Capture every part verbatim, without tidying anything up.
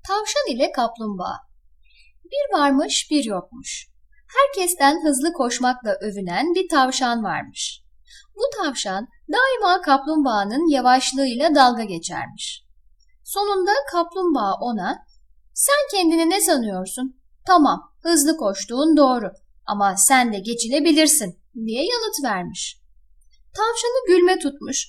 Tavşan ile kaplumbağa. Bir varmış, bir yokmuş. Herkesten hızlı koşmakla övünen bir tavşan varmış. Bu tavşan daima kaplumbağanın yavaşlığıyla dalga geçermiş. Sonunda kaplumbağa ona, "Sen kendini ne sanıyorsun? Tamam, hızlı koştuğun doğru ama sen de geçilebilirsin," diye yanıt vermiş. Tavşanı gülme tutmuş.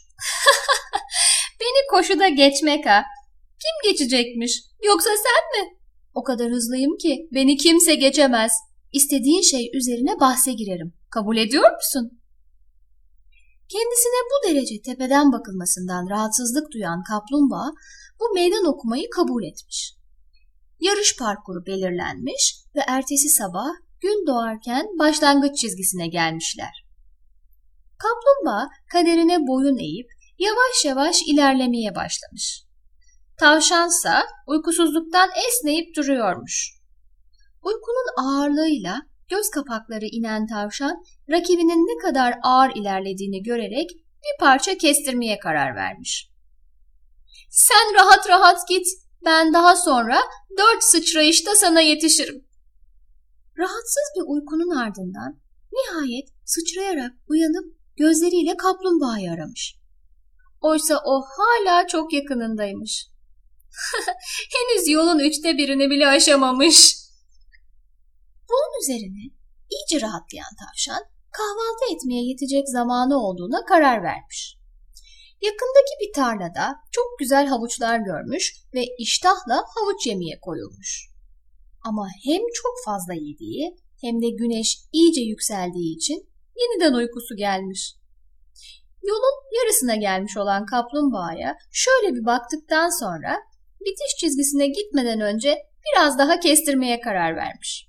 "Beni koşuda geçmek ha? Kim geçecekmiş? Yoksa sen mi? O kadar hızlıyım ki beni kimse geçemez. İstediğin şey üzerine bahse girerim. Kabul ediyor musun?" Kendisine bu derece tepeden bakılmasından rahatsızlık duyan kaplumbağa bu meydan okumayı kabul etmiş. Yarış parkuru belirlenmiş ve ertesi sabah gün doğarken başlangıç çizgisine gelmişler. Kaplumbağa kaderine boyun eğip yavaş yavaş ilerlemeye başlamış. Tavşansa uykusuzluktan esneyip duruyormuş. Uykunun ağırlığıyla göz kapakları inen tavşan rakibinin ne kadar ağır ilerlediğini görerek bir parça kestirmeye karar vermiş. "Sen rahat rahat git, ben daha sonra dört sıçrayışta sana yetişirim." Rahatsız bir uykunun ardından nihayet sıçrayarak uyanıp gözleriyle kaplumbağayı aramış. Oysa o hala çok yakınındaymış. Henüz yolun üçte birini bile aşamamış. Bunun üzerine iyice rahatlayan tavşan kahvaltı etmeye yetecek zamanı olduğuna karar vermiş. Yakındaki bir tarlada çok güzel havuçlar görmüş ve iştahla havuç yemeye koyulmuş. Ama hem çok fazla yediği hem de güneş iyice yükseldiği için yeniden uykusu gelmiş. Yolun yarısına gelmiş olan kaplumbağaya şöyle bir baktıktan sonra bitiş çizgisine gitmeden önce biraz daha kestirmeye karar vermiş.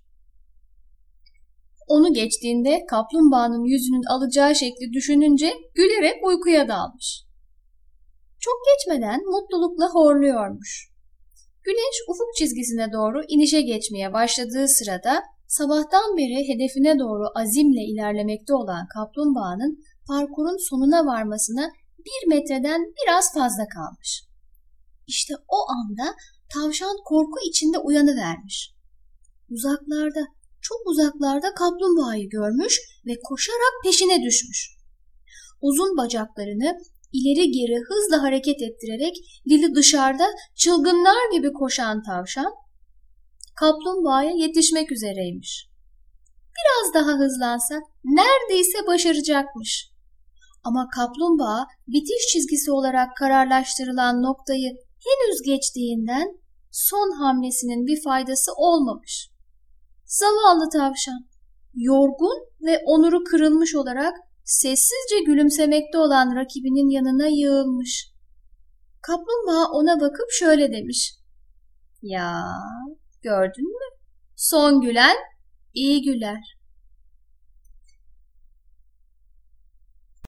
Onu geçtiğinde kaplumbağanın yüzünün alacağı şekli düşününce gülerek uykuya dalmış. Çok geçmeden mutlulukla horluyormuş. Güneş ufuk çizgisine doğru inişe geçmeye başladığı sırada sabahtan beri hedefine doğru azimle ilerlemekte olan kaplumbağanın parkurun sonuna varmasına bir metreden biraz fazla kalmış. İşte o anda tavşan korku içinde uyanıvermiş. Uzaklarda, çok uzaklarda kaplumbağayı görmüş ve koşarak peşine düşmüş. Uzun bacaklarını ileri geri hızla hareket ettirerek dili dışarıda çılgınlar gibi koşan tavşan kaplumbağaya yetişmek üzereymiş. Biraz daha hızlansa neredeyse başaracakmış. Ama kaplumbağa bitiş çizgisi olarak kararlaştırılan noktayı henüz geçtiğinden son hamlesinin bir faydası olmamış. Zavallı tavşan, yorgun ve onuru kırılmış olarak sessizce gülümsemekte olan rakibinin yanına yığılmış. Kaplumbağa ona bakıp şöyle demiş: "Ya, gördün mü? Son gülen iyi güler."